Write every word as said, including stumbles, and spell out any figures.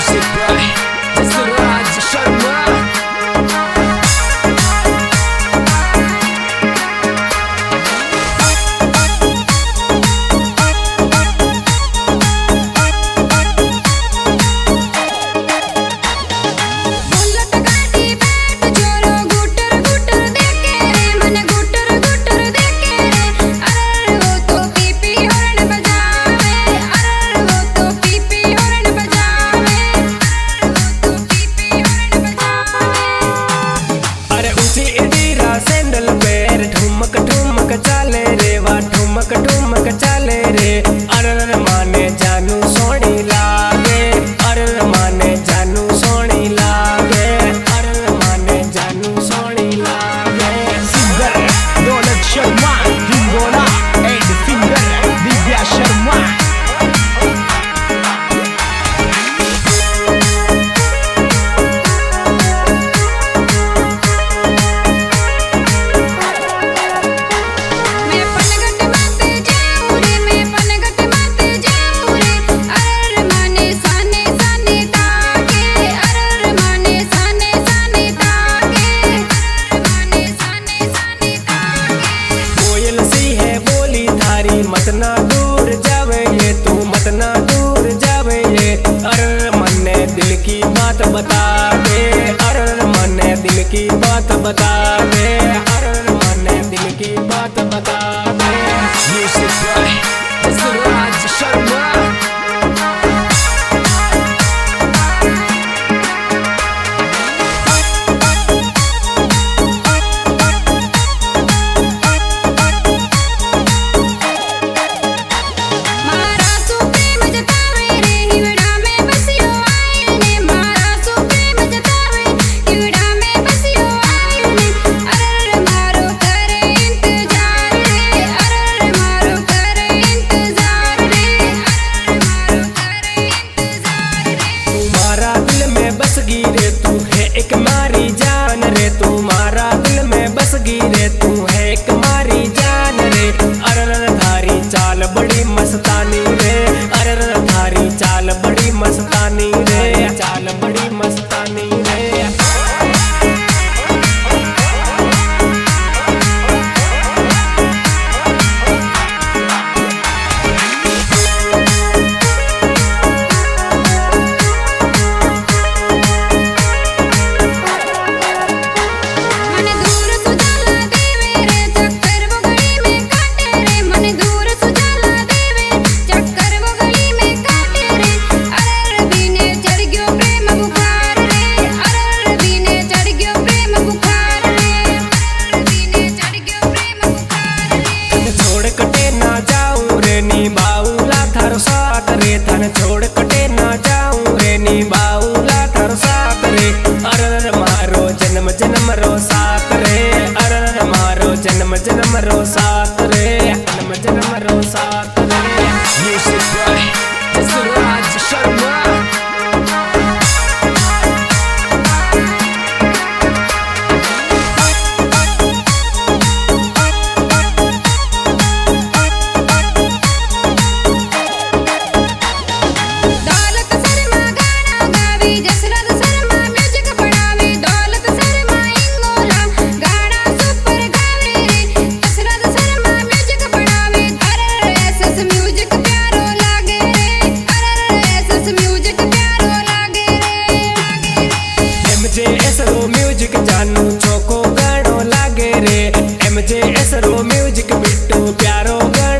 Music by Suraj Sharma. Sandal पैर ठुमक ठुमक चाले रे वा ठुमक ठुमक चाले रे अरर माने जानू सोनी लागे अरर माने जानू सोनी लागे अरर माने जानू सोनी लागे singer Daulat Sharma Hingola and singer Divya Sharma मतना दूर जावे ये तू मतना दूर जावे ये अरे मन्ने दिल की बात बता दे अरे मन्ने दिल की बात बता दे अरे मन्ने दिल की बात बता दे। Music by Suraj Sharma. रे तू है एक मारी जान रे तू मारा दिल में बस गिरे तू है एक मारी जान रे अरर थारी चाल बड़ी मस्तानी रे अरर थारी चाल बड़ी मस्तानी रे चाल बड़ी मस्तानी रे। थन छोड़ कटे ना जाऊं रे नी बाउला थर साथ रे अरर मारो जन्म जन्म रो साथ रे अरर मारो जन्म जन्म रो साथ रे जन्म जन्म रो साथ रे। Music by Suraj Sharma. Music जानू चोको गानो लागे रे एम जे एस रो म्यूजिक बिट्टू प्यारो गानो